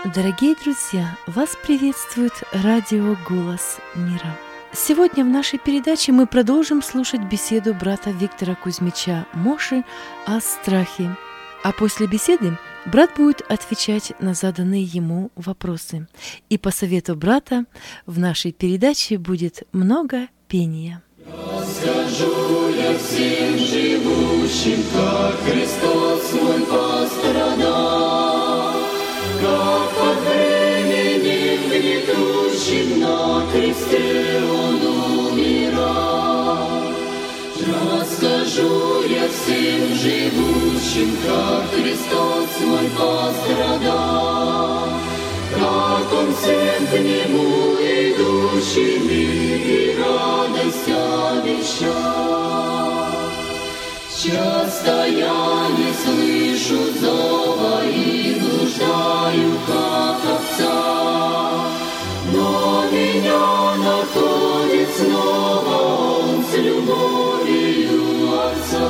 Дорогие друзья, вас приветствует радио «Голос мира». Сегодня в нашей передаче мы продолжим слушать беседу брата Виктора Кузьмича Моши о страхе. А после беседы брат будет отвечать на заданные ему вопросы. И по совету брата в нашей передаче будет много пения. Расскажу я всем живущим, как Христос мой пострадал, как под временем гнетущим на кресте Он умирал. Расскажу я всем живущим, как Христос мой пострадал, как Он всем к Нему идущим и радость обещал. Часто я не слышу зова и блуждаю, как овца, но меня находит снова Он с любовью Отца.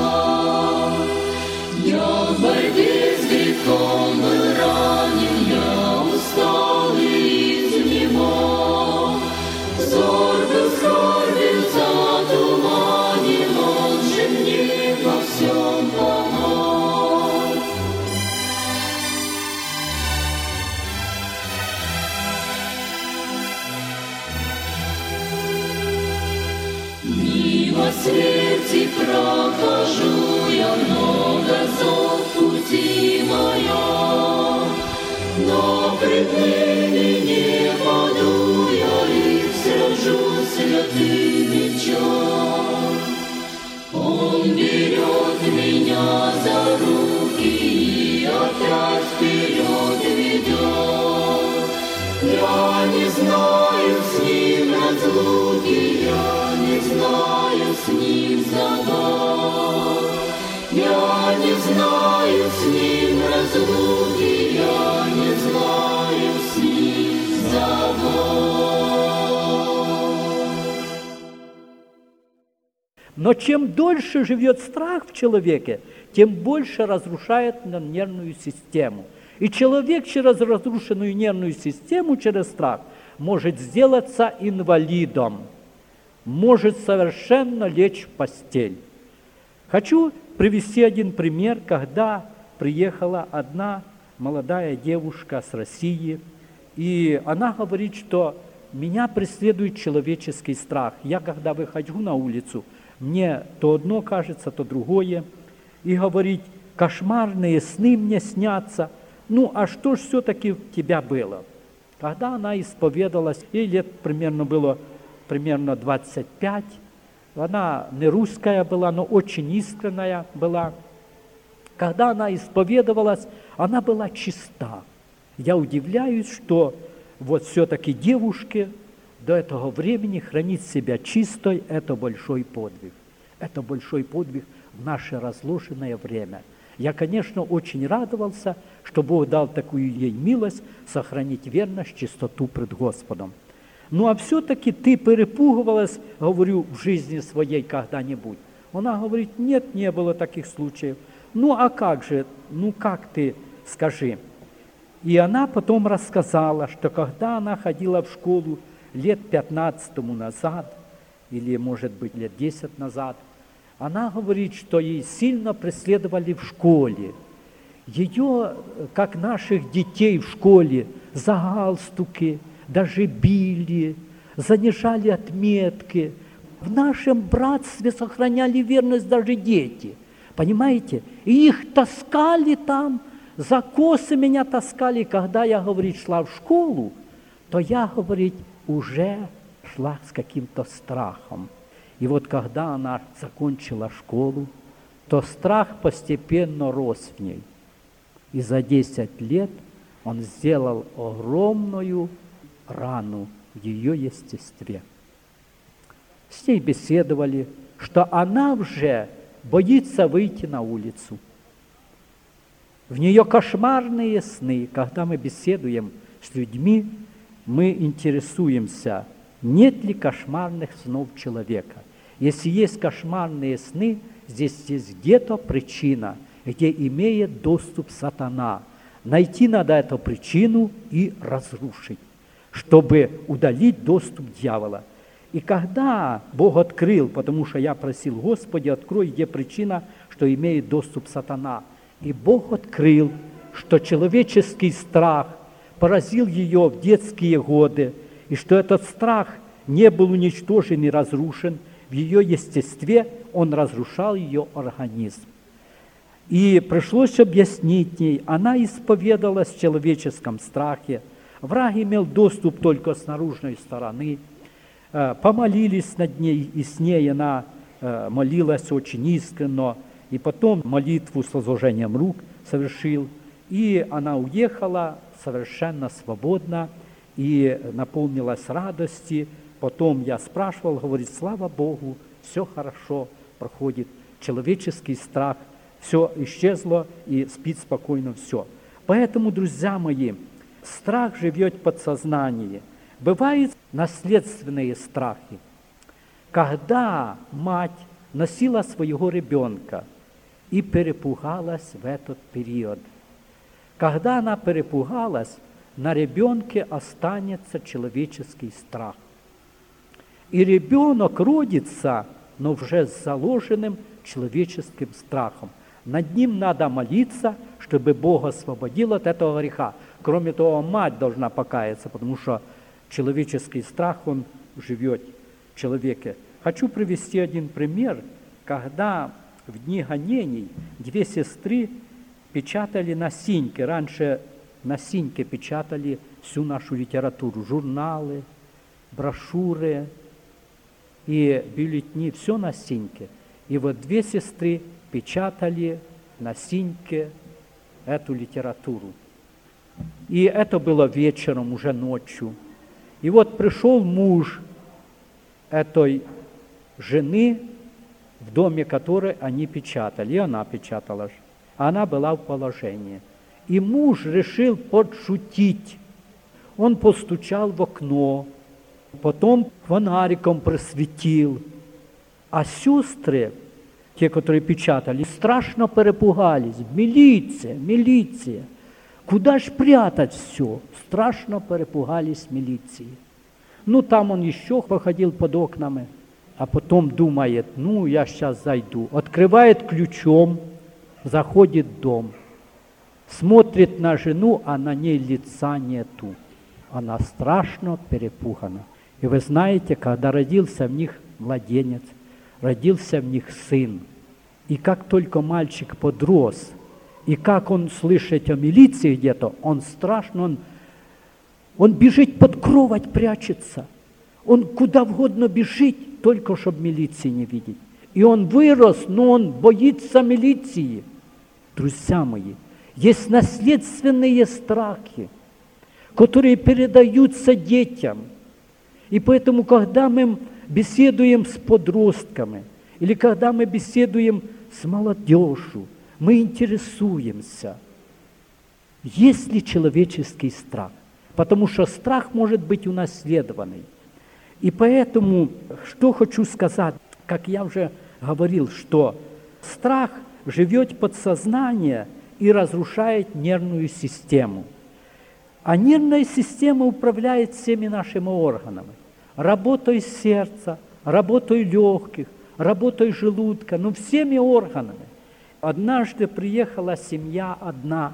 Я в борьбе с грехом был ранен, я устал и изнемог. Взор был скорбен затуманен, Он же мне во всем помог. Мимо смерти прохожу я, много зол в пути моем, но пред ними не паду я и сражусь святым мечом. Он берет меня за руки и опять вперед ведет. Я не знаю с Ним разлуки, я не знаю с Ним забот. Я не знаю с Ним разлуки, я не знаю с Ним забот. Но чем дольше живет страх в человеке, тем больше разрушает он нервную систему. И человек через разрушенную нервную систему, через страх, может сделаться инвалидом, может совершенно лечь в постель. Хочу привести один пример, когда приехала одна молодая девушка с России, и она говорит, что меня преследует человеческий страх. Я, когда выхожу на улицу, мне то одно кажется, то другое. И говорит, кошмарные сны мне снятся. Ну, а что ж все-таки у тебя было? Когда она исповедалась, ей лет было примерно 25, она не русская была, но очень искренняя была. Когда она исповедовалась, она была чиста. Я удивляюсь, что вот все-таки девушке до этого времени хранить себя чистой – это большой подвиг. Это большой подвиг в наше разложенное время. Я, конечно, очень радовался, что Бог дал такую ей милость сохранить верность, чистоту пред Господом. Ну, а все-таки ты перепугивалась, говорю, в жизни своей когда-нибудь? Она говорит, нет, не было таких случаев. Ну, а как же? Ну, как ты, скажи? И она потом рассказала, что когда она ходила в школу лет 15 тому назад, или, может быть, лет 10 назад, она говорит, что ей сильно преследовали в школе. Ее, как наших детей в школе, за галстуки, даже били, занижали отметки. В нашем братстве сохраняли верность даже дети. Понимаете? И их таскали там, за косы меня таскали. Когда я, говорит, шла в школу, то я, говорит, уже шла с каким-то страхом. И вот когда она закончила школу, то страх постепенно рос в ней. И за 10 лет он сделал огромную рану в ее естестве. С ней беседовали, что она уже боится выйти на улицу. В нее кошмарные сны. Когда мы беседуем с людьми, мы интересуемся, нет ли кошмарных снов человека. Если есть кошмарные сны, здесь есть где-то причина, где имеет доступ сатана. Найти надо эту причину и разрушить, чтобы удалить доступ дьявола. И когда Бог открыл, потому что я просил: Господи, открой, где причина, что имеет доступ сатана. И Бог открыл, что человеческий страх поразил ее в детские годы, и что этот страх не был уничтожен и разрушен. В ее естестве он разрушал ее организм. И пришлось объяснить ей, она исповедалась в человеческом страхе. Враг имел доступ только с наружной стороны. Помолились над ней, и с ней она молилась очень искренне. И потом молитву с возложением рук совершил. И она уехала совершенно свободно и наполнилась радости. Потом я спрашивал, говорит: слава Богу, все хорошо проходит. Человеческий страх, все исчезло и спит спокойно все. Поэтому, друзья мои, страх живет в подсознании. Бывают наследственные страхи. Когда мать носила своего ребенка и перепугалась в этот период, когда она перепугалась, на ребенке останется человеческий страх. И ребенок родится, но уже с заложенным человеческим страхом. Над ним надо молиться, чтобы Бог освободил от этого греха. Кроме того, мать должна покаяться, потому что человеческий страх, он живет в человеке. Хочу привести один пример, когда в дни гонений две сестры печатали на синьке. Раньше на синьке печатали всю нашу литературу, журналы, брошюры и бюллетени, все на синьке. И вот две сестры печатали на синьке эту литературу. И это было вечером, уже ночью. И вот пришел муж этой жены, в доме которой они печатали, и она печатала. Она была в положении. И муж решил подшутить. Он постучал в окно, потом фонариком просветил. А сестры, те, которые печатали, страшно перепугались. Милиция, милиция. Куда ж прятать все? Страшно перепугались милиции. Ну, там он еще походил под окнами, а потом думает: ну, я сейчас зайду. Открывает ключом, заходит в дом, смотрит на жену, а на ней лица нету. Она страшно перепугана. И вы знаете, когда родился в них младенец, родился в них сын, и как только мальчик подрос, и как он слышит о милиции где-то, он страшно, он бежит под кровать, прячется. Он куда угодно бежит, только чтобы милиции не видеть. И он вырос, но он боится милиции. Друзья мои, есть наследственные страхи, которые передаются детям. И поэтому, когда мы беседуем с подростками, или когда мы беседуем с молодежью, мы интересуемся, есть ли человеческий страх. Потому что страх может быть унаследованный. И поэтому, что хочу сказать, как я уже говорил, что страх живет в подсознании и разрушает нервную систему. А нервная система управляет всеми нашими органами. Работой сердца, работой легких, работой желудка, всеми органами. Однажды приехала семья одна,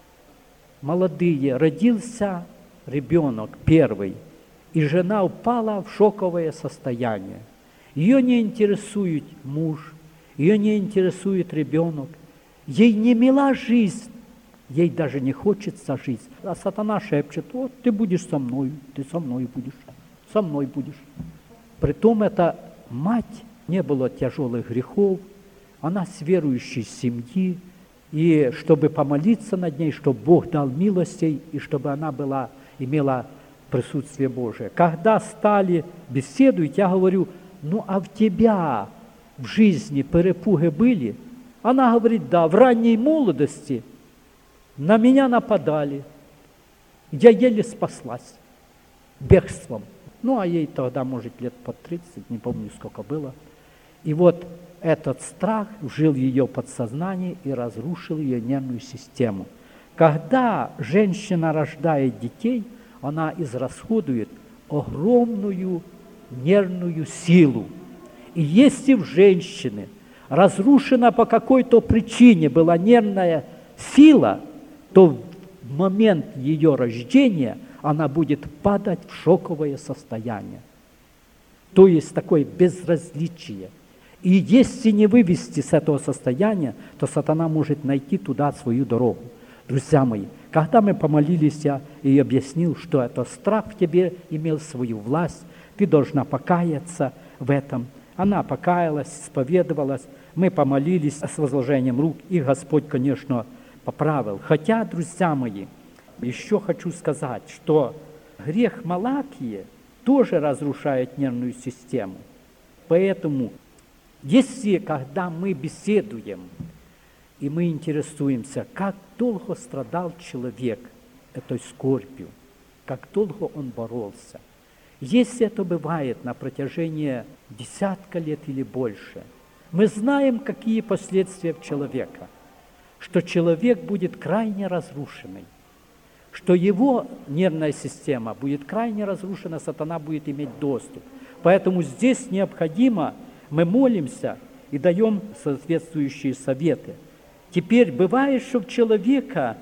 молодые, родился ребенок первый, и жена упала в шоковое состояние. Ее не интересует муж, ее не интересует ребенок, ей не мила жизнь, ей даже не хочется жить. А сатана шепчет: вот ты будешь со мной, ты со мной будешь, со мной будешь. Притом эта мать, не было тяжелых грехов, она с верующей семьи, и чтобы помолиться над ней, чтобы Бог дал милостей, и чтобы она имела присутствие Божие. Когда стали беседовать, я говорю: ну а в тебя в жизни перепуги были? Она говорит: да, в ранней молодости на меня нападали, я еле спаслась бегством. А ей тогда, может, лет по 30, не помню, сколько было. И вот этот страх жил в ее подсознании и разрушил ее нервную систему. Когда женщина рождает детей, она израсходует огромную нервную силу. И если в женщине разрушена по какой-то причине была нервная сила, то в момент ее рождения она будет падать в шоковое состояние. То есть такое безразличие. И если не вывести с этого состояния, то сатана может найти туда свою дорогу. Друзья мои, когда мы помолились, я и объяснил, что это страх в тебе имел свою власть, ты должна покаяться в этом. Она покаялась, исповедовалась, мы помолились с возложением рук, и Господь, конечно, поправил. Хотя, друзья мои, еще хочу сказать, что грех Малахии тоже разрушает нервную систему. Поэтому, если когда мы беседуем, и мы интересуемся, как долго страдал человек этой скорбью, как долго он боролся. Если это бывает на протяжении десятка лет или больше, мы знаем, какие последствия в человека, что человек будет крайне разрушенный, что его нервная система будет крайне разрушена, сатана будет иметь доступ. Поэтому здесь необходимо, мы молимся и даем соответствующие советы. Теперь бывает, что у человека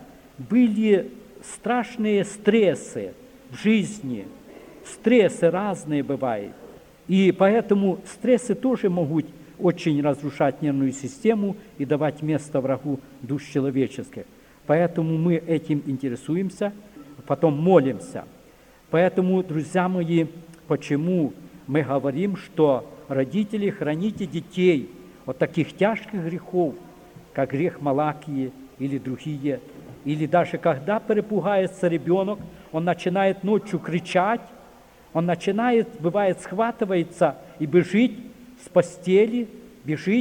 были страшные стрессы в жизни, стрессы разные бывают. И поэтому стрессы тоже могут очень разрушать нервную систему и давать место врагу душ человеческих. Поэтому мы этим интересуемся, потом молимся. Поэтому, друзья мои, почему мы говорим, что родители, храните детей от таких тяжких грехов, как грех Малахии или другие. Или даже когда перепугается ребенок, он начинает ночью кричать, он начинает, бывает, схватывается и бежит с постели, бежит.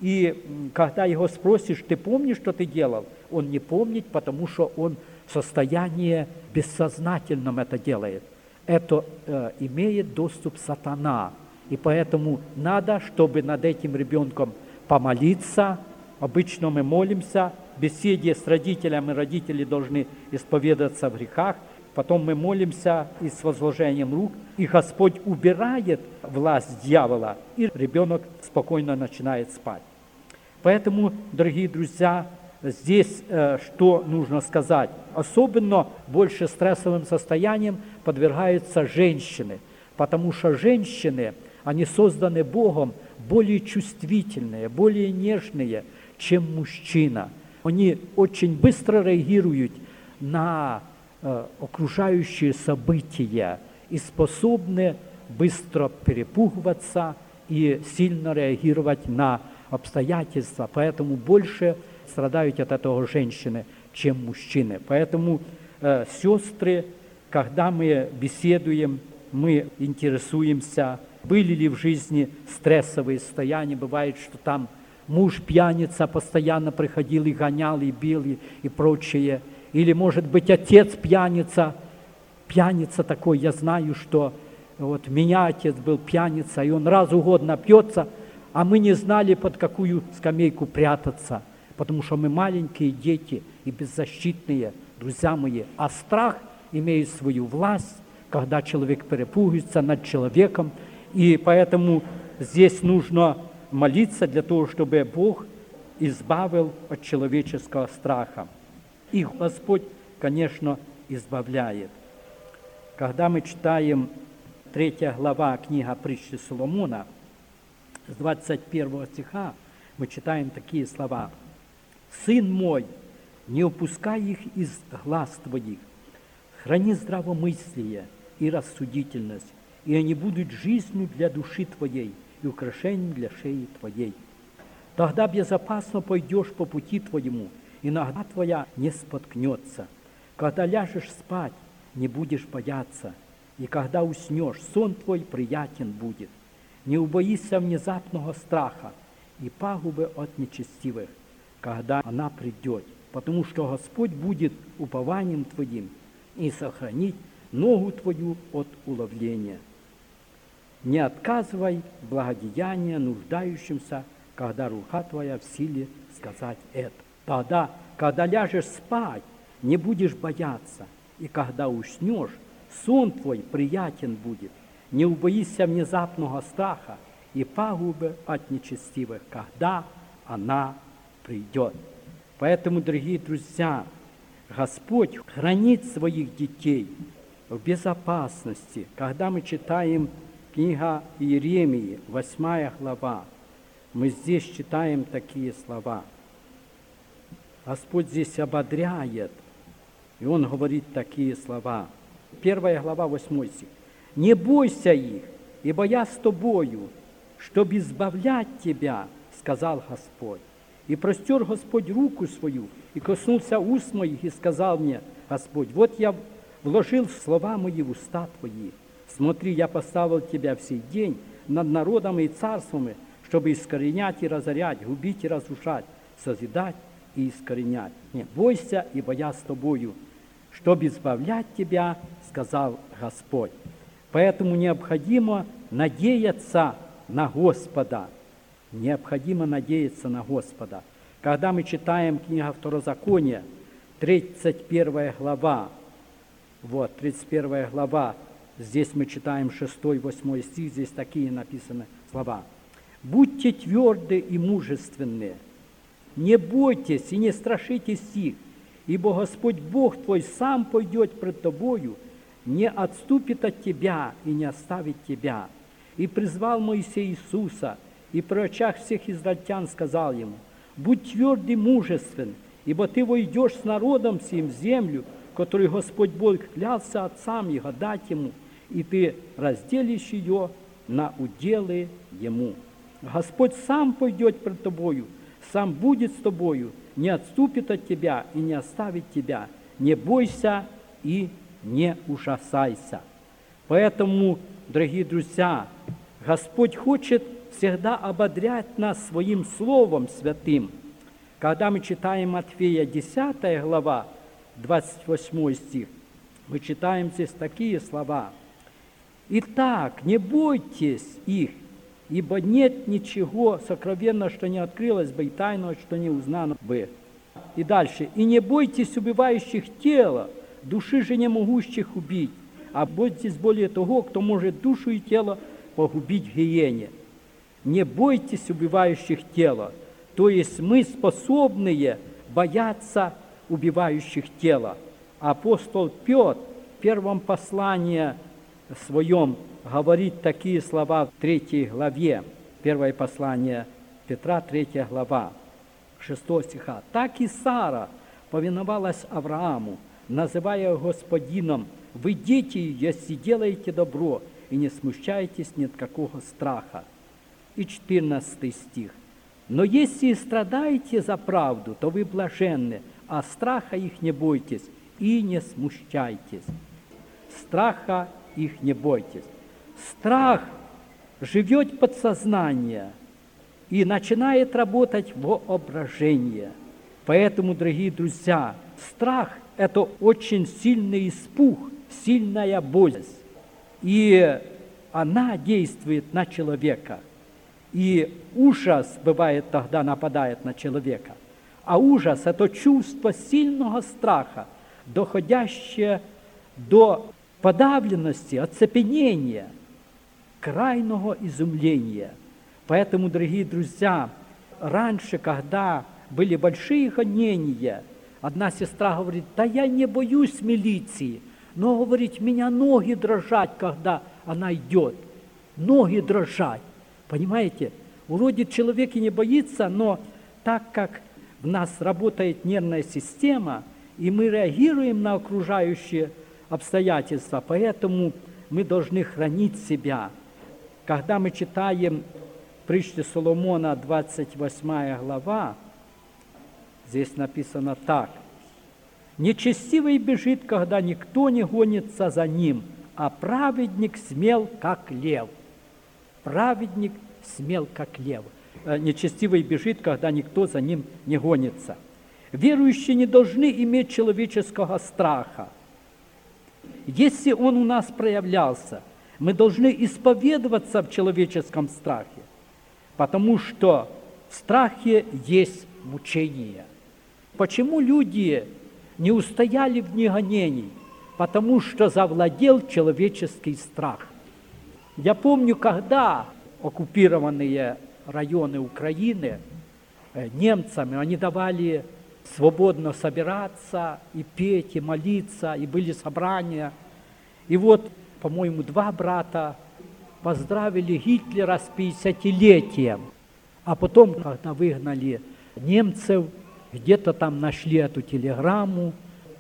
И когда его спросишь, ты помнишь, что ты делал? Он не помнит, потому что он в состоянии бессознательном это делает. Это имеет доступ сатана. И поэтому надо, чтобы над этим ребенком помолиться. Обычно мы молимся, в беседе с родителями, родители должны исповедаться в грехах, потом мы молимся и с возложением рук, и Господь убирает власть дьявола, и ребенок спокойно начинает спать. Поэтому, дорогие друзья, здесь что нужно сказать? Особенно больше стрессовым состоянием подвергаются женщины, потому что женщины, они созданы Богом более чувствительные, более нежные, чем мужчина. Они очень быстро реагируют на окружающие события и способны быстро перепугиваться и сильно реагировать на обстоятельства. Поэтому больше страдают от этого женщины, чем мужчины. Поэтому, сестры, когда мы беседуем, мы интересуемся, были ли в жизни стрессовые состояния. Бывает, что там муж пьяница постоянно приходил и гонял, и бил, и прочее. Или, может быть, отец пьяница. Пьяница такой, я знаю, что вот меня отец был пьяница, и он раз в год напьется, а мы не знали, под какую скамейку прятаться, потому что мы маленькие дети и беззащитные, друзья мои. А страх имеет свою власть, когда человек перепугивается над человеком, и поэтому здесь нужно молиться для того, чтобы Бог избавил от человеческого страха. И Господь, конечно, избавляет. Когда мы читаем 3 глава книга притчи Соломона, с 21 стиха, мы читаем такие слова. «Сын мой, не упускай их из глаз твоих, храни здравомыслие и рассудительность, и они будут жизнью для души твоей и украшением для шеи твоей. Тогда безопасно пойдешь по пути твоему, и нога твоя не споткнется. Когда ляжешь спать, не будешь бояться, и когда уснешь, сон твой приятен будет. Не убоишься внезапного страха и пагубы от нечестивых, когда она придет, потому что Господь будет упованием твоим и сохранит ногу твою от уловления. Не отказывай благодеяния нуждающимся, когда рука твоя в силе сказать это». Тогда, когда ляжешь спать, не будешь бояться, и когда уснешь, сон твой приятен будет. Не убоишься внезапного страха и пагубы от нечестивых, когда она придет. Поэтому, дорогие друзья, Господь хранит своих детей в безопасности. Когда мы читаем книга Иеремии, 8 глава, мы здесь читаем такие слова. Господь здесь ободряет, и Он говорит такие слова. 1 глава, 8 стих. «Не бойся их, ибо я с тобою, чтоб избавлять тебя, сказал Господь. И простер Господь руку свою, и коснулся уст моих, и сказал мне, Господь, вот я вложил слова мои в уста твои. Смотри, я поставил тебя в сей день над народом и царствами, чтобы искоренять и разорять, губить и разрушать, созидать и искоренять. Не бойся, ибо я с тобою, чтобы избавлять тебя, сказал Господь». Поэтому необходимо надеяться на Господа. Необходимо надеяться на Господа. Когда мы читаем книгу Второзакония, 31 глава, 31 глава, здесь мы читаем 6-8 стих, здесь такие написаны слова. «Будьте тверды и мужественны, не бойтесь и не страшитесь их, ибо Господь Бог твой сам пойдет пред тобою, не отступит от тебя и не оставит тебя». И призвал Моисей Иисуса, и при очах всех израильтян сказал ему: «Будь тверд и мужествен, ибо ты войдешь с народом сим в землю, которую Господь Бог клялся отцам его дать ему, и ты разделишь ее на уделы ему. Господь сам пойдет пред тобою, сам будет с тобою, не отступит от тебя и не оставит тебя. Не бойся и не ужасайся». Поэтому, дорогие друзья, Господь хочет всегда ободрять нас Своим Словом Святым. Когда мы читаем Матфея 10 глава, 28 стих, мы читаем здесь такие слова. «Итак, не бойтесь их, ибо нет ничего сокровенного, что не открылось бы, и тайного, что не узнано бы». И дальше. «И не бойтесь убивающих тело, души же не могущих убить, а бойтесь более того, кто может душу и тело погубить в гиене». Не бойтесь убивающих тело, то есть мы способные бояться убивающих тело. Апостол Петр в первом послании своем говорит такие слова в 3 главе, первое послание Петра, 3 глава, 6 стиха. «Так и Сара повиновалась Аврааму, называя его господином. Вы, дети, если делаете добро, и не смущайтесь ни от какого страха». И 14 стих. «Но если страдаете за правду, то вы блаженны, а страха их не бойтесь и не смущайтесь». Страха их не бойтесь. Страх живет в подсознании и начинает работать воображение. Поэтому, дорогие друзья, страх – это очень сильный испуг, сильная боязнь. И она действует на человека. И ужас, бывает, тогда нападает на человека. А ужас – это чувство сильного страха, доходящее до подавленности, оцепенения, крайнего изумления. Поэтому, дорогие друзья, раньше, когда были большие гонения, одна сестра говорит: «Да я не боюсь милиции, но, говорит, меня ноги дрожат, когда она идет, ноги дрожат». Понимаете, вроде человек и не боится, но так как в нас работает нервная система, и мы реагируем на окружающие обстоятельства, поэтому мы должны хранить себя. Когда мы читаем притчи Соломона, 28 глава, здесь написано так: «Нечестивый бежит, когда никто не гонится за ним, а праведник смел, как лев». Праведник смел, как лев. Нечестивый бежит, когда никто за ним не гонится. Верующие не должны иметь человеческого страха. Если он у нас проявлялся, мы должны исповедоваться в человеческом страхе, потому что в страхе есть мучение. Почему люди не устояли в дни гонений, потому что завладел человеческий страх. Я помню, когда оккупированные районы Украины немцами, они давали свободно собираться и петь, и молиться, и были собрания. И вот, по-моему, 2 брата поздравили Гитлера с 50-летием. А потом, когда выгнали немцев, где-то там нашли эту телеграмму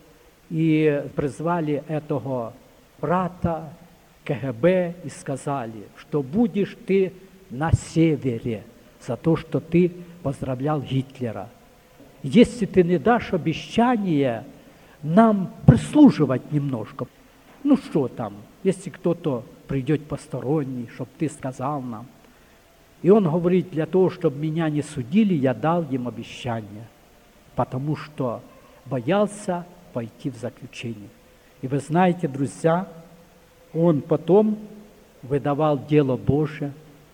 и призвали этого брата КГБ и сказали, что будешь ты на севере за то, что ты поздравлял Гитлера. Если ты не дашь обещание нам прислуживать немножко, ну что там, если кто-то придет посторонний, чтобы ты сказал нам. И он говорит, для того, чтобы меня не судили, я дал им обещание, потому что боялся пойти в заключение. И вы знаете, друзья, он потом выдавал дело Божие.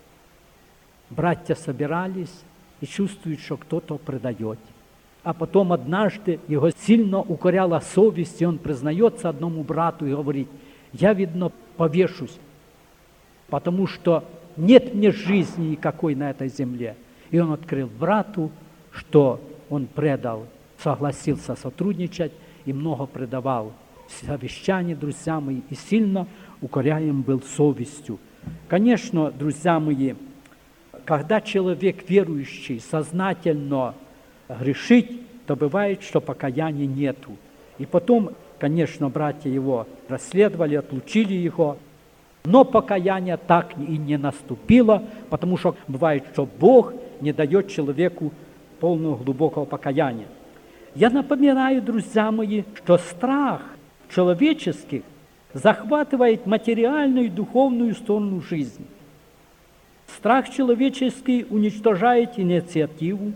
Братья собирались и чувствуют, что кто-то предает. А потом однажды его сильно укоряла совесть, и он признается одному брату и говорит, я, видно, повешусь, потому что нет мне жизни никакой на этой земле. И он открыл брату, что он предал, согласился сотрудничать и много предавал совещаний, друзья мои, и сильно укоряем был совестью. Конечно, друзья мои, когда человек верующий сознательно грешит, то бывает, что покаяния нету. И потом, конечно, братья его расследовали, отлучили его, но покаяние так и не наступило, потому что бывает, что Бог не дает человеку полного глубокого покаяния. Я напоминаю, друзья мои, что страх человеческий захватывает материальную и духовную сторону жизни. Страх человеческий уничтожает инициативу,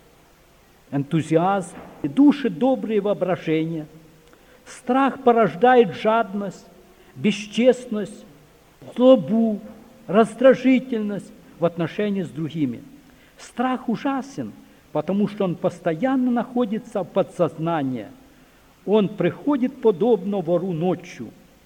энтузиазм, души добрые воображения. Страх порождает жадность, бесчестность, злобу, раздражительность в отношении с другими. Страх ужасен, потому что он постоянно находится в подсознании. Он приходит подобно вору ночью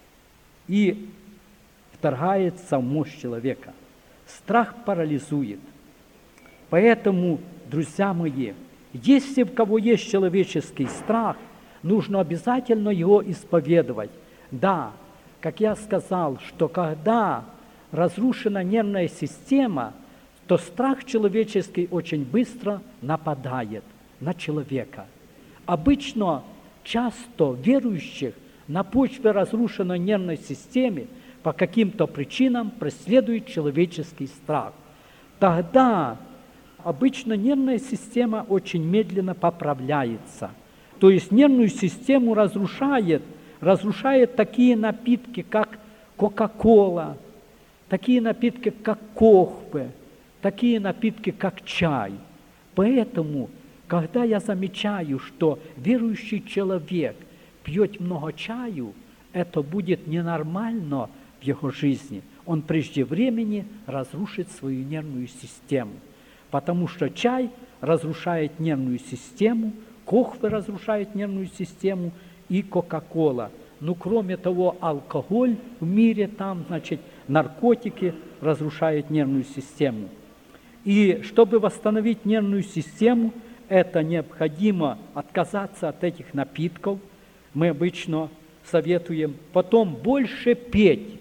и вторгается в мозг человека. Страх парализует. Поэтому, друзья мои, если в кого есть человеческий страх, нужно обязательно его исповедовать. Да, как я сказал, что когда разрушена нервная система, то страх человеческий очень быстро нападает на человека. Обычно, часто верующих на почве разрушенной нервной системы по каким-то причинам преследует человеческий страх. Тогда обычно нервная система очень медленно поправляется. То есть нервную систему разрушает такие напитки, как Кока-Кола, такие напитки, как кофе, такие напитки, как чай. Поэтому, когда я замечаю, что верующий человек пьет много чаю, это будет ненормально в его жизни. Он прежде времени разрушит свою нервную систему. Потому что чай разрушает нервную систему, кофе разрушает нервную систему и Кока-Кола. Ну, кроме того, алкоголь в мире, там, значит, наркотики разрушают нервную систему. И чтобы восстановить нервную систему, это необходимо отказаться от этих напитков. Мы обычно советуем потом больше петь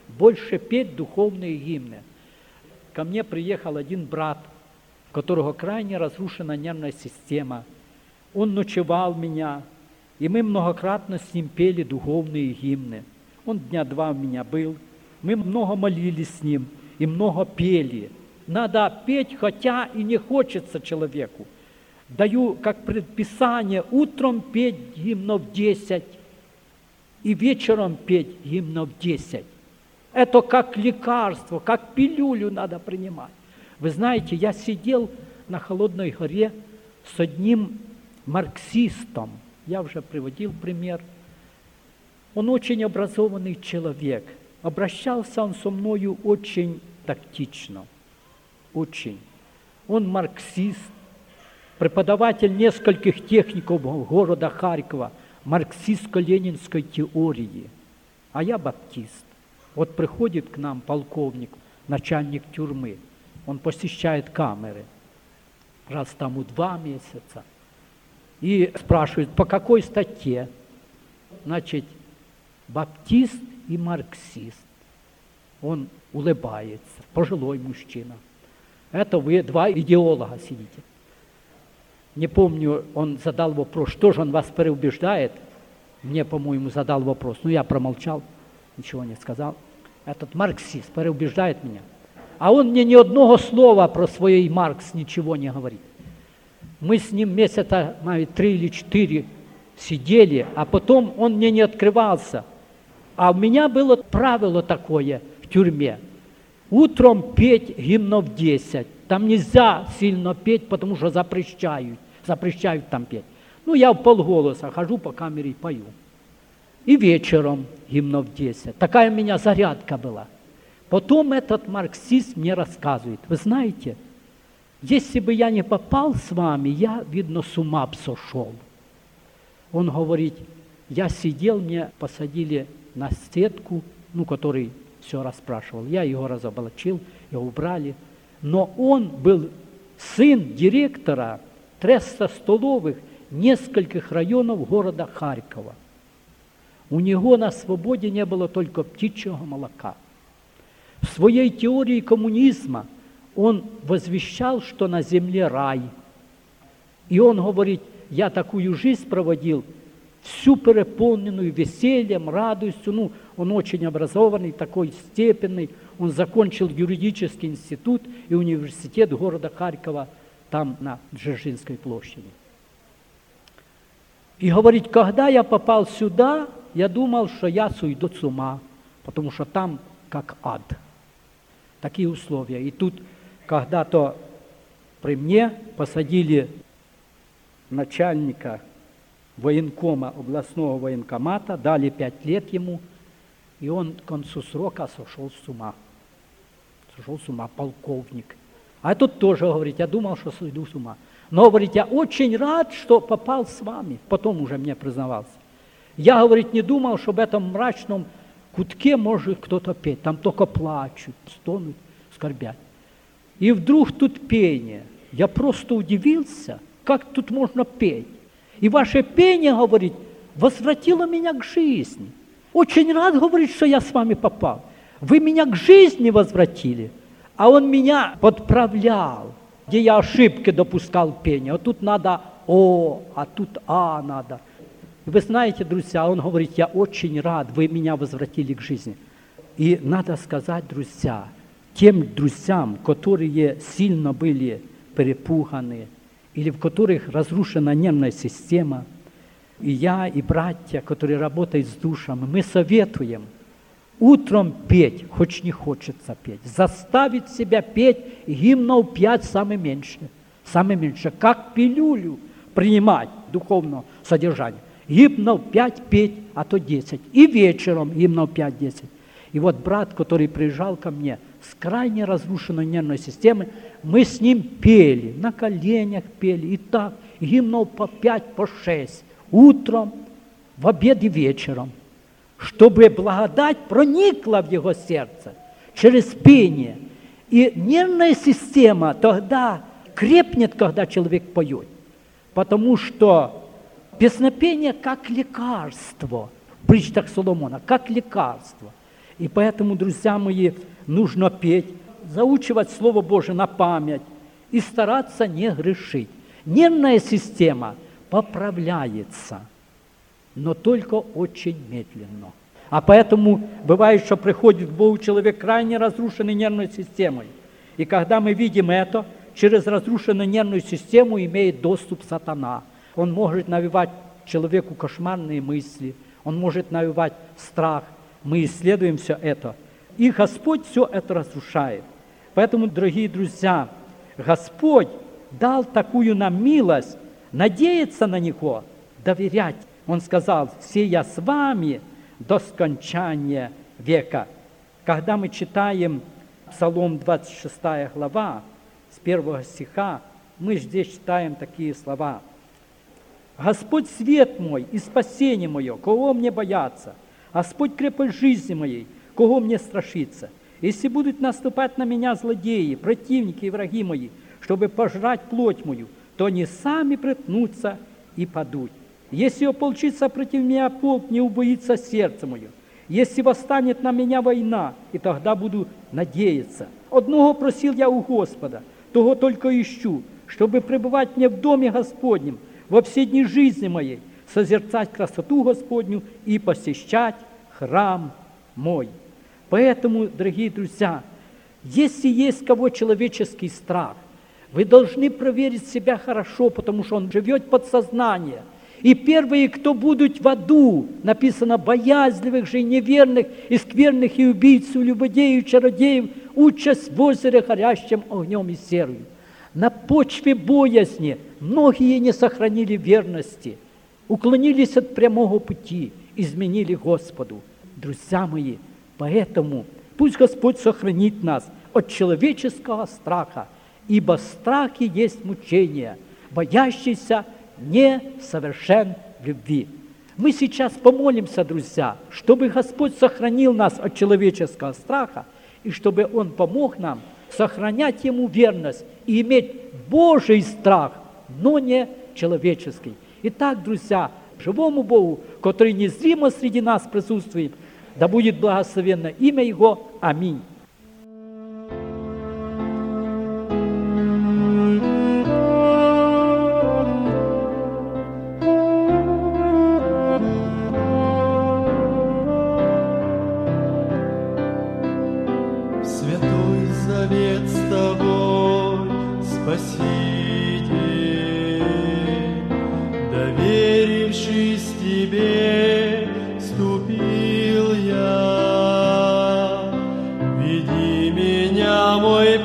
духовные гимны. Ко мне приехал один брат, у которого крайне разрушена нервная система. Он ночевал меня, и мы многократно с ним пели духовные гимны. Он 2 дня у меня был, мы много молились с ним и много пели. Надо петь, хотя и не хочется человеку. Даю как предписание утром петь гимнов 10 и вечером петь гимнов 10. Это как лекарство, как пилюлю надо принимать. Вы знаете, я сидел на Холодной горе с одним марксистом. Я уже приводил пример. Он очень образованный человек. Обращался он со мною очень тактично. Очень. Он марксист, преподаватель нескольких техникумов города Харькова, марксистско-ленинской теории, а я баптист. Вот приходит к нам полковник, начальник тюрьмы, он посещает камеры, раз тому 2 месяца, и спрашивает, по какой статье? Значит, баптист и марксист. Он улыбается, пожилой мужчина. Это вы 2 идеолога сидите. Не помню, он задал вопрос, что же он вас переубеждает? Мне, по-моему, задал вопрос. Я промолчал, ничего не сказал. Этот марксист переубеждает меня. А он мне ни одного слова про свой Маркс ничего не говорит. Мы с ним месяца, 3 или 4 сидели, а потом он мне не открывался. А у меня было правило такое в тюрьме. Утром петь гимнов 10. Там нельзя сильно петь, потому что запрещают там петь. Я в полголоса хожу по камере и пою. И вечером гимнов 10. Такая у меня зарядка была. Потом этот марксист мне рассказывает. Вы знаете, если бы я не попал с вами, я, видно, с ума бы сошел. Он говорит, я сидел, меня посадили на сетку, который все расспрашивал. Я его разоблачил, его убрали. Но он был сын директора 300 столовых нескольких районов города Харькова. У него на свободе не было только птичьего молока. В своей теории коммунизма он возвещал, что на земле рай. И он говорит, я такую жизнь проводил, всю переполненную весельем, радостью. Он очень образованный, такой степенный. Он закончил юридический институт и университет города Харькова, там на Дзержинской площади. И говорит, когда я попал сюда, я думал, что я сойду с ума, потому что там как ад. Такие условия. И тут когда-то при мне посадили начальника военкома, областного военкомата, дали 5 лет ему, и он к концу срока сошел с ума. Сошел с ума, полковник. А тут тоже, говорит, я думал, что сойду с ума. Но, говорит, я очень рад, что попал с вами. Потом уже мне признавался. Я, говорит, не думал, что в этом мрачном кутке может кто-то петь. Там только плачут, стонут, скорбят. И вдруг тут пение. Я просто удивился, как тут можно петь. И ваше пение, говорит, возвратило меня к жизни. Очень рад, говорит, что я с вами попал. Вы меня к жизни возвратили, а он меня подправлял, где я ошибки допускал пение. Вот тут надо О, а тут А надо. И вы знаете, друзья, он говорит, я очень рад, вы меня возвратили к жизни. И надо сказать, друзья, тем друзьям, которые сильно были перепуганы, или в которых разрушена нервная система, и я, и братья, которые работают с душами, мы советуем утром петь, хоть не хочется петь, заставить себя петь гимнов 5 самое меньше, как пилюлю принимать духовного содержания. Гимнов 5 петь, а то 10. И вечером гимнов 5-10. И вот брат, который приезжал ко мне с крайне разрушенной нервной системой, мы с ним пели, на коленях пели, и так, гимнов по 5, по 6, утром, в обед и вечером, чтобы благодать проникла в его сердце через пение. И нервная система тогда крепнет, когда человек поет, потому что песнопение как лекарство, в притчах Соломона, как лекарство. И поэтому, друзья мои, нужно петь, заучивать Слово Божие на память и стараться не грешить. Нервная система поправляется, но только очень медленно. А поэтому бывает, что приходит к Богу человек крайне разрушенный нервной системой. И когда мы видим это, через разрушенную нервную систему имеет доступ сатана. Он может навевать человеку кошмарные мысли, он может навевать страх. Мы исследуем все это. И Господь все это разрушает. Поэтому, дорогие друзья, Господь дал такую нам милость, надеяться на Него, доверять. Он сказал, «Все я с вами до скончания века». Когда мы читаем Псалом 26 глава, с 1 стиха, мы здесь читаем такие слова. Господь свет мой и спасение мое, кого мне бояться? Господь крепость жизни моей, кого мне страшиться? Если будут наступать на меня злодеи, противники и враги мои, чтобы пожрать плоть мою, то они сами приткнутся и падут. Если ополчится против меня полк, не убоится сердце мое. Если восстанет на меня война, и тогда буду надеяться. Одного просил я у Господа, того только ищу, чтобы пребывать мне в доме Господнем во все дни жизни моей, созерцать красоту Господню и посещать храм мой. Поэтому, дорогие друзья, если есть кого человеческий страх, вы должны проверить себя хорошо, потому что он живет подсознание. И первые, кто будут в аду, написано, боязливых же, неверных, и скверных, и убийц, и любодеев, и чародеев, участь в озере, горящим огнем и серою. На почве боязни многие не сохранили верности, уклонились от прямого пути, изменили Господу. Друзья мои, поэтому пусть Господь сохранит нас от человеческого страха, ибо страхи есть мучение, боящийся не совершен в любви. Мы сейчас помолимся, друзья, чтобы Господь сохранил нас от человеческого страха, и чтобы Он помог нам сохранять Ему верность и иметь Божий страх, но не человеческий. Итак, друзья, живому Богу, который незримо среди нас присутствует, да будет благословенно имя Его. Аминь. Святой завет с тобой, Спаситель, доверившись тебе, ступил я. Веди меня, мой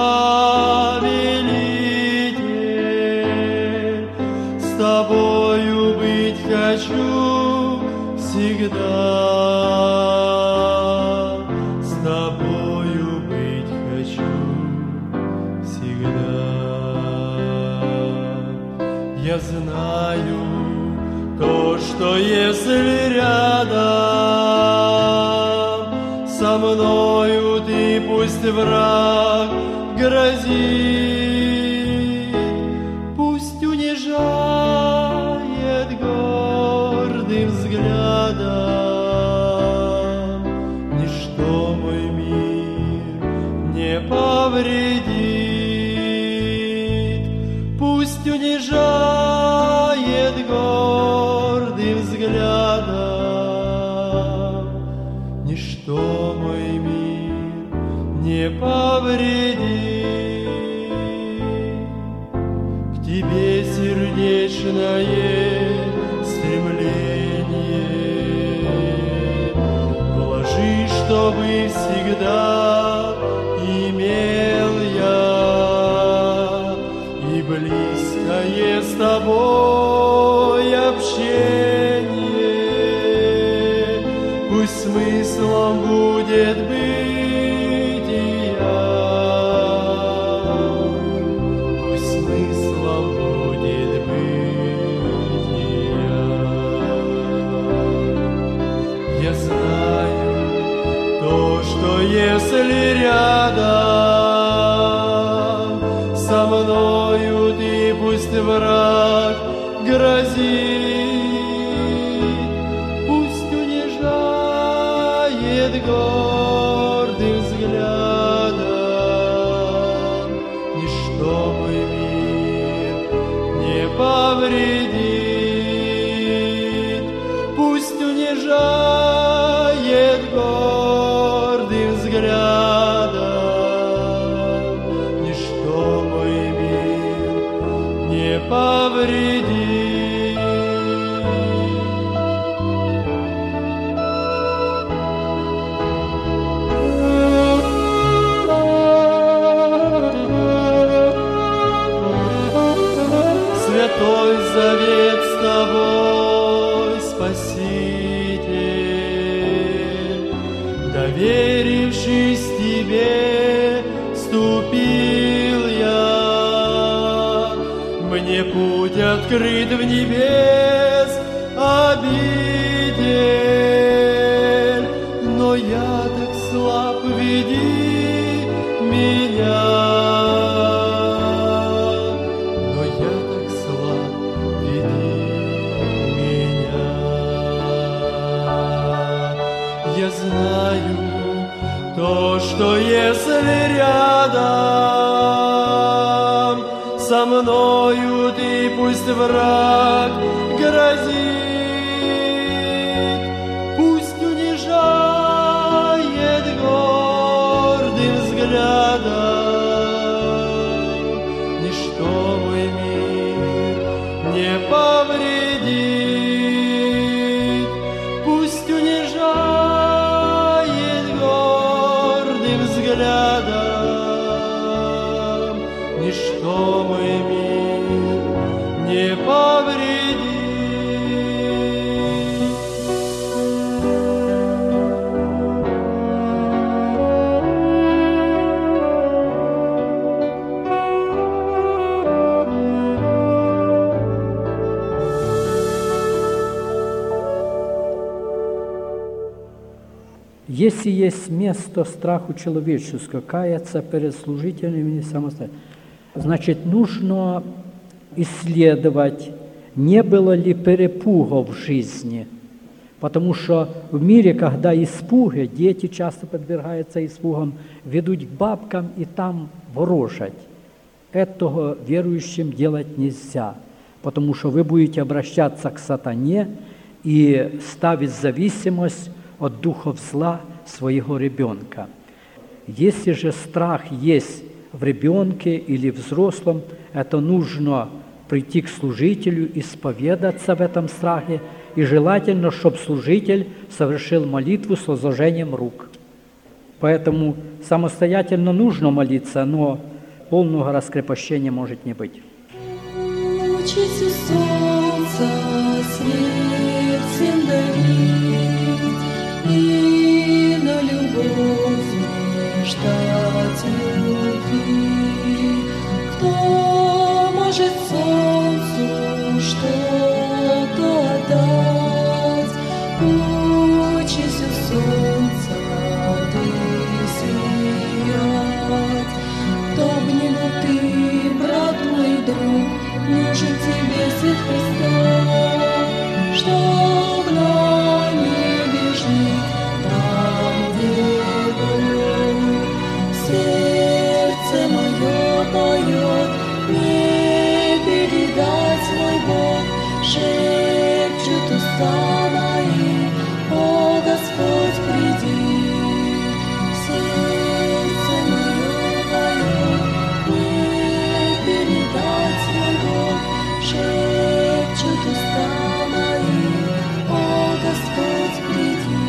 повелитель, с тобою быть хочу всегда. Я знаю то, что если рядом со мною ты, пусть враг грозит, пусть унижает гордым взглядом, ничто мой мир не повредит, пусть унижает гордым взглядом, ничто мой мир не повредит. К тебе сердечное стремление вложи, чтобы всегда имел я и близкое с тобой общение, пусть смыслом будет бытия, пусть смыслом будет бытия. Я знаю то, что если рядом со мною ты, пусть враг грозит, пусть унижает гордым взглядом, ничто мой мир не повредит, пусть унижает гордым взглядом, ничто мой мир не повредит. Святой завет с тобой, Спаситель, доверившись тебе, ступил я. мне путь открыт в небес обитель, но я так слаб, веди меня. Но я так слаб, веди меня. Я знаю то, что если рядом со мною ты, пусть враг грозит, пусть унижает гордым взглядом, ничто мой мир не повредит, пусть унижает гордым взглядом, ничто мой мир не повредит. Если есть место страху человеческого, каяться перед служителями не самостоятельно, значит, нужно исследовать, не было ли перепугов в жизни. Потому что в мире, когда испуги, дети часто подвергаются испугам, ведут к бабкам и там ворожать. Этого верующим делать нельзя, потому что вы будете обращаться к сатане и ставить зависимость от духов зла своего ребенка. Если же страх есть в ребенке или взрослом, это нужно прийти к служителю, исповедаться в этом страхе, и желательно, чтобы служитель совершил молитву с возложением рук. Поэтому самостоятельно нужно молиться, но полного раскрепощения может не быть. Учись у солнца свет всем дарить, и на любовь не ждать любви. Кто может солнцу что-то отдать? Учись у солнца ты сиять. Кто б не был ты, брат мой друг, нужен тебе свет Христа, чтоб на небе жить там, где Бог. Сердце мое поет, не передать мой Бог, шепчут уста мои, о Господь, приди. Сердце мое поет, не передать мой Бог, шепчут уста мои, о Господь, приди.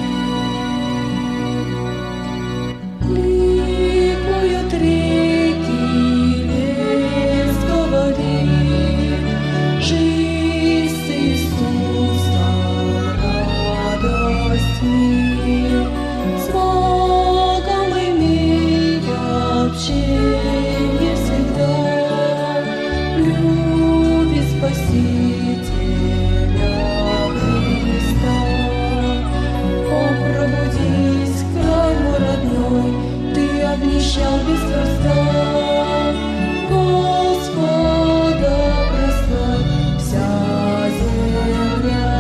Ликуют реки, лес говорит, жизнь с Иисусом, радость мир. С Богом имея общение всегда, любит Спасителя Христа. О, пробудись, край мой родной, ты обнищал без Христа. Господа прославь вся земля.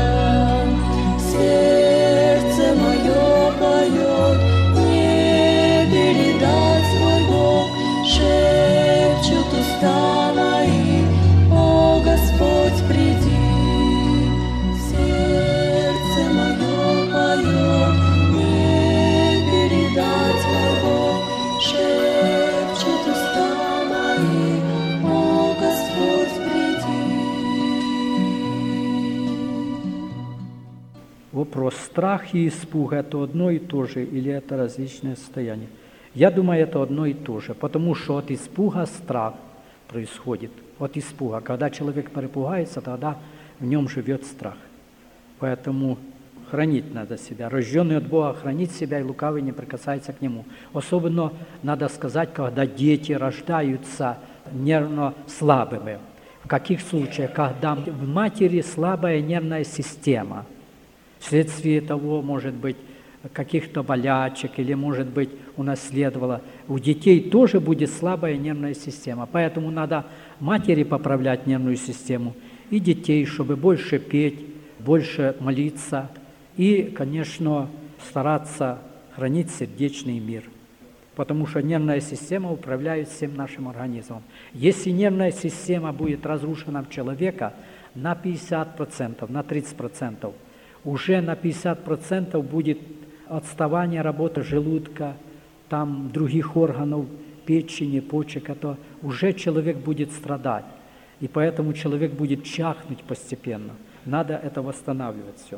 Сердце мое поет, не передать свой Бог, шепчут уста мои, о Господь, приди. Сердце мое поет, не передать свой Бог, шепчут уста мои, о Господь, приди. Вопрос: страх и испуг – это одно и то же или это различные состояния? Я думаю, это одно и то же, потому что от испуга страх происходит. От испуга. Когда человек перепугается, тогда в нем живет страх. Поэтому хранить надо себя. Рожденный от Бога хранит себя, и лукавый не прикасается к нему. Особенно надо сказать, когда дети рождаются нервно слабыми. В каких случаях? Когда в матери слабая нервная система, вследствие того, может быть, каких-то болячек или, может быть, унаследовала. У детей тоже будет слабая нервная система. Поэтому надо матери поправлять нервную систему и детей, чтобы больше петь, больше молиться и, конечно, стараться хранить сердечный мир. Потому что нервная система управляет всем нашим организмом. Если нервная система будет разрушена в человека на 50%, на 30%, уже на 50% будет отставание работы желудка, там других органов, печени, почек, то уже человек будет страдать. И поэтому человек будет чахнуть постепенно. Надо это восстанавливать все.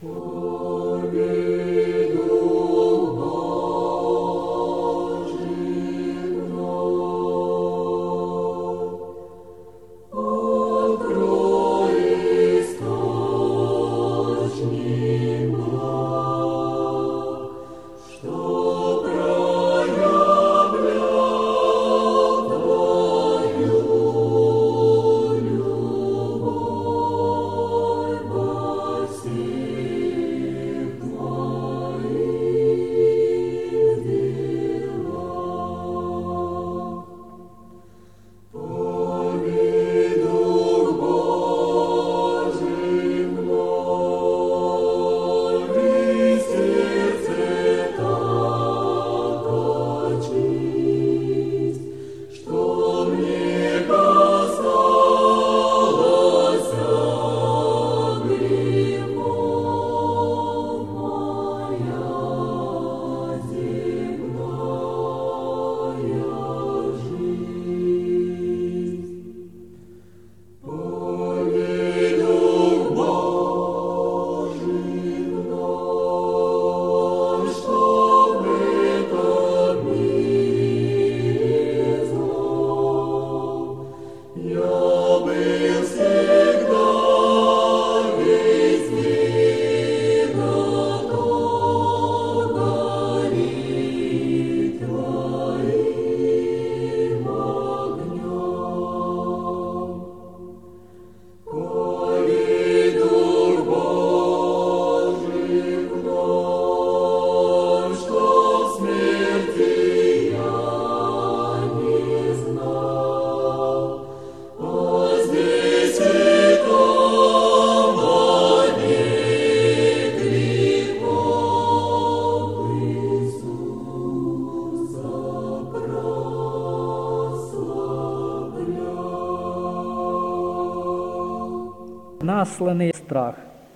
Насланный страх.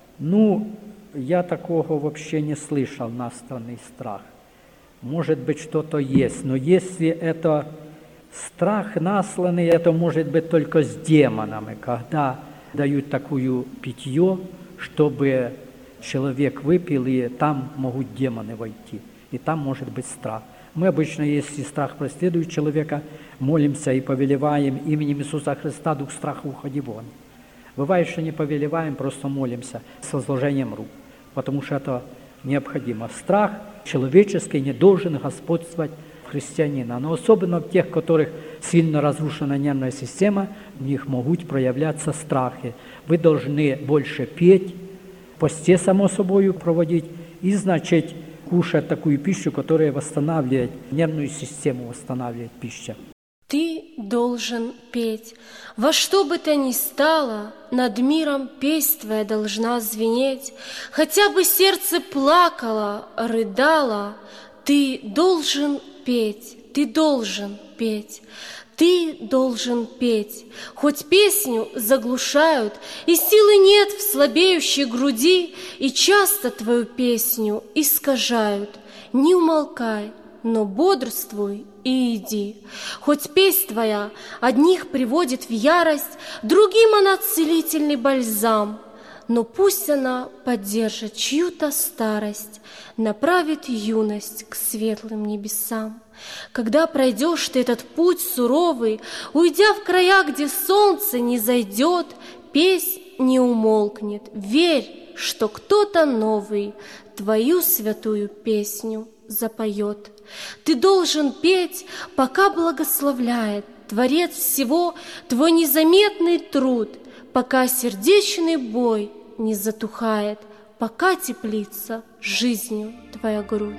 Я такого вообще не слышал, насланный страх. Может быть, что-то есть, но если это страх насланный, это может быть только с демонами, когда дают такую питье, чтобы человек выпил, и там могут демоны войти, и там может быть страх. Мы обычно, если страх преследует человека, молимся и повелеваем именем Иисуса Христа, дух страха, уходи вон. Бывает, что не повелеваем, просто молимся с возложением рук, потому что это необходимо. Страх человеческий не должен господствовать в христианина, но особенно в тех, у которых сильно разрушена нервная система, в них могут проявляться страхи. Вы должны больше петь, в посте, само собой, проводить, и, значит, кушать такую пищу, которая восстанавливает нервную систему, восстанавливает пища. Ты должен петь. Во что бы то ни стало, над миром песнь твоя должна звенеть. Хотя бы сердце плакало, рыдало, ты должен петь, ты должен петь. Ты должен петь, хоть песню заглушают, и силы нет в слабеющей груди, и часто твою песню искажают. Не умолкай, но бодрствуй и иди. Хоть песнь твоя одних приводит в ярость, другим она целительный бальзам, но пусть она поддержит чью-то старость, направит юность к светлым небесам. Когда пройдешь ты этот путь суровый, уйдя в края, где солнце не зайдет, песнь не умолкнет. Верь, что кто-то новый твою святую песню запоет. Ты должен петь, пока благословляет Творец всего, твой незаметный труд, пока сердечный бой не затухает, пока теплится жизнью твоя грудь.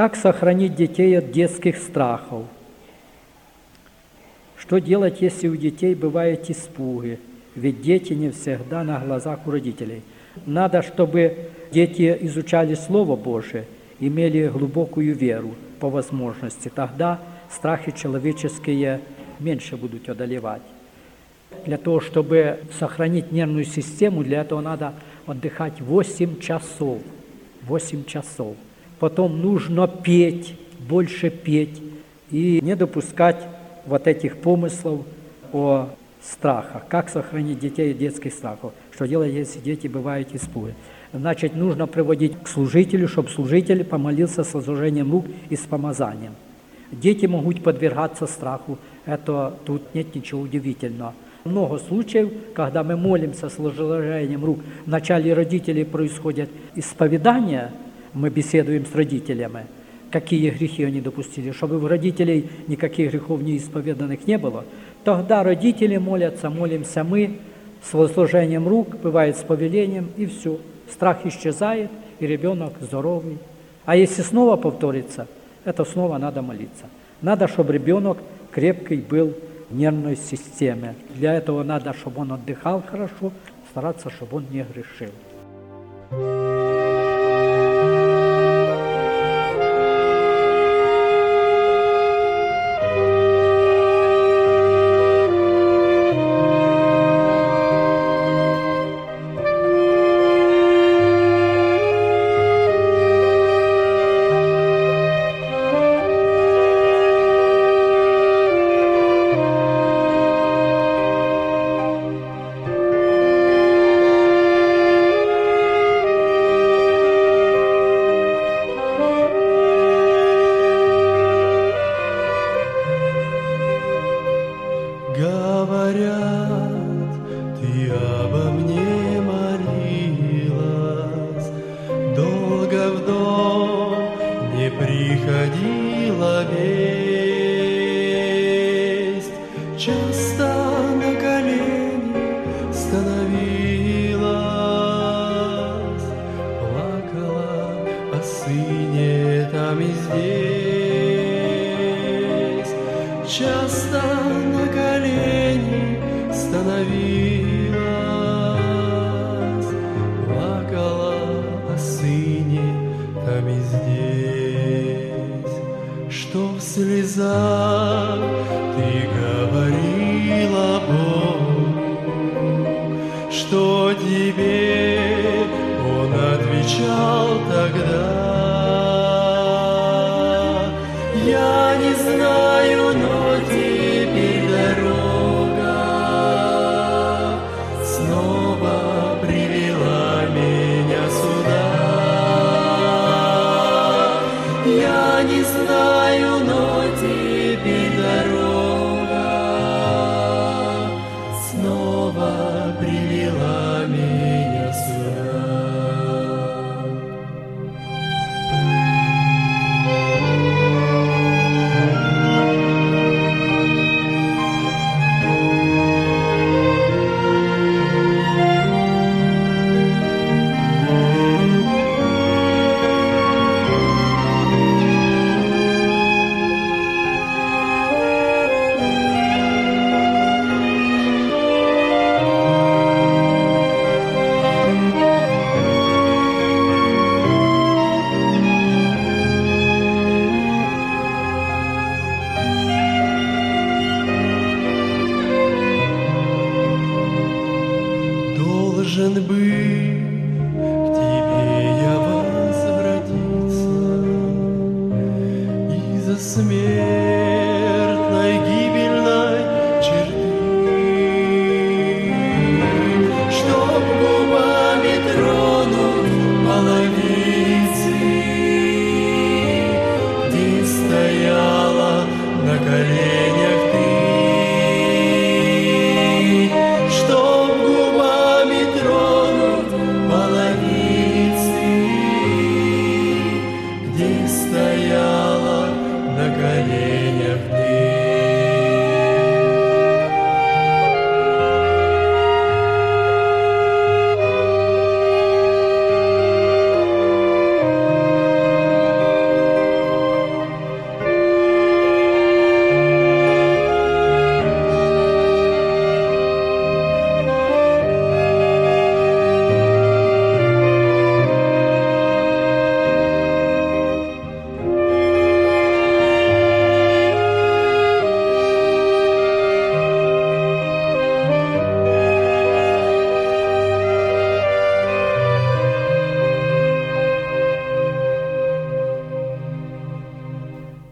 Как сохранить детей от детских страхов? Что делать, если у детей бывают испуги? Ведь дети не всегда на глазах у родителей. Надо, чтобы дети изучали Слово Божие, имели глубокую веру по возможности. Тогда страхи человеческие меньше будут одолевать. Для того, чтобы сохранить нервную систему, для этого надо отдыхать 8 часов. 8 часов. Потом нужно петь, больше петь и не допускать вот этих помыслов о страхах. Как сохранить детей от детских страхов? Что делать, если дети бывают испуги? Значит, нужно приводить к служителю, чтобы служитель помолился с возложением рук и с помазанием. Дети могут подвергаться страху. Это тут нет ничего удивительного. Много случаев, когда мы молимся с возложением рук, вначале родителей происходит исповедание, мы беседуем с родителями, какие грехи они допустили, чтобы у родителей никаких грехов неисповеданных не было. Тогда родители молятся, молимся мы с возложением рук, бывает с повелением, и все. Страх исчезает, и ребенок здоровый. А если снова повторится, это снова надо молиться. Надо, чтобы ребенок крепкий был в нервной системе. Для этого надо, чтобы он отдыхал хорошо, стараться, чтобы он не грешил.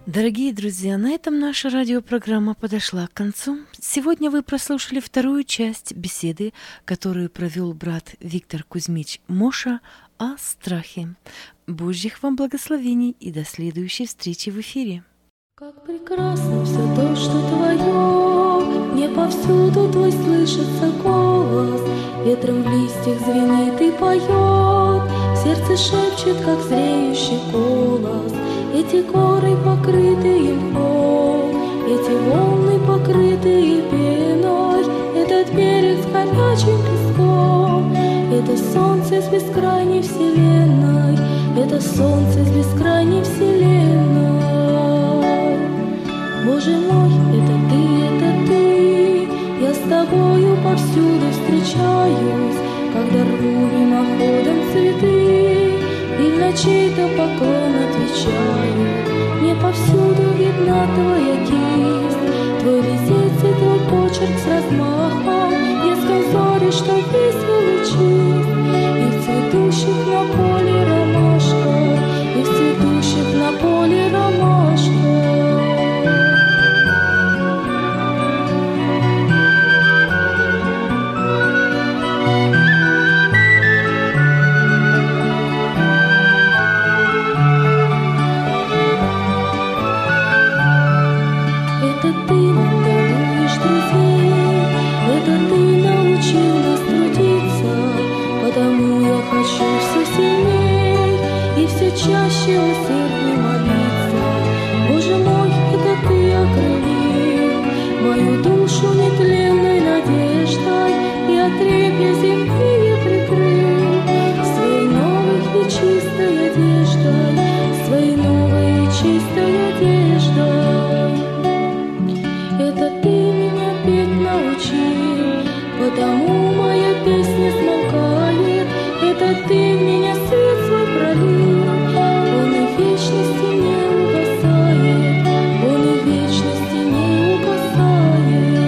Дорогие друзья, на этом наша радиопрограмма подошла к концу. Сегодня вы прослушали вторую часть беседы, которую провел брат Виктор Кузьмич Моша о страхе. Божьих вам благословений и до следующей встречи в эфире. Как прекрасно все то, что твое, не повсюду твой слышится голос, ветром в листьях звенит и поет, сердце шепчет, как зреющий голос. Эти горы, покрытые мхом, эти волны, покрытые пеной, этот берег с горячим песком, это солнце с бескрайней вселенной, это солнце с бескрайней вселенной. Боже мой, это ты, я с тобою повсюду встречаюсь, когда рву мимоходом цветы и на чей-то поклон отвечаю. Мне повсюду видна твоя кисть, твой резец и твой почерк с размахом, несколько зори, что весело чист, и в цветущих на поле ромашка, и в цветущих на поле ромашка. Чаще усердней молиться. Боже мой, это ты окрылил мою душу нетленной надеждой и отрепья земные прикрыл своей новой и чистой одеждой, своей новой и чистой одеждой. Это ты меня петь научил, потому моя песня смолкает. Это ты в меня свет свой пролил, вечности не угасает, он и вечности не угасает.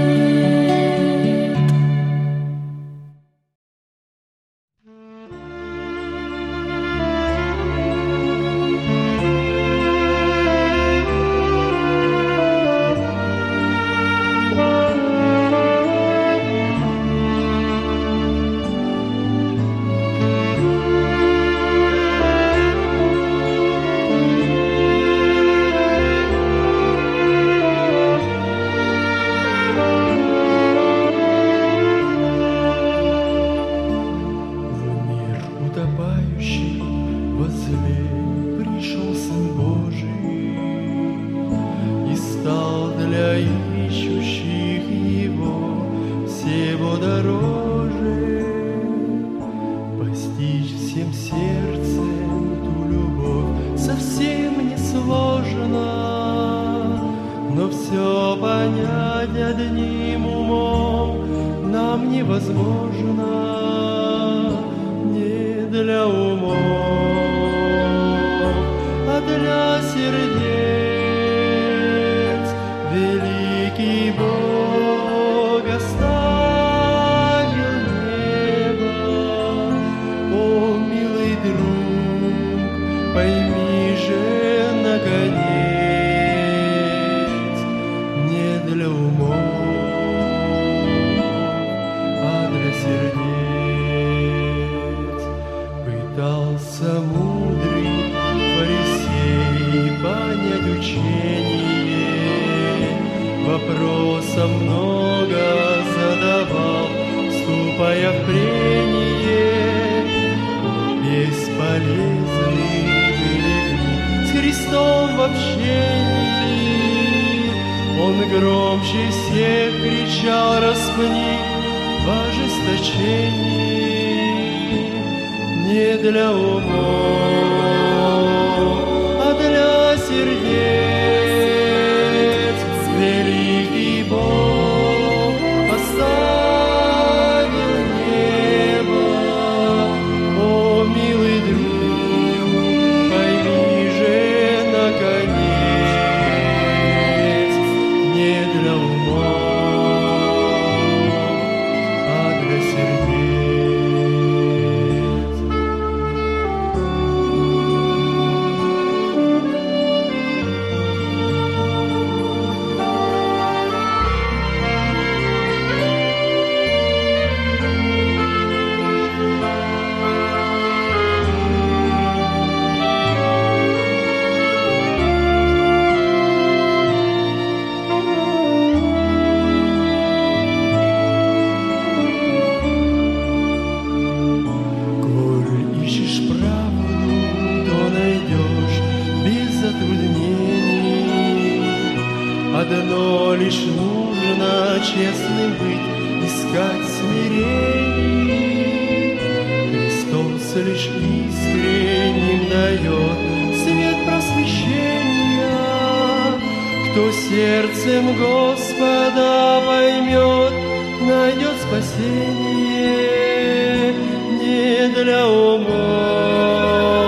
Одно лишь нужно честным быть, искать смирение. Христос лишь искренним дает свет просвещения. Кто сердцем Господа поймет, найдет спасение не для ума.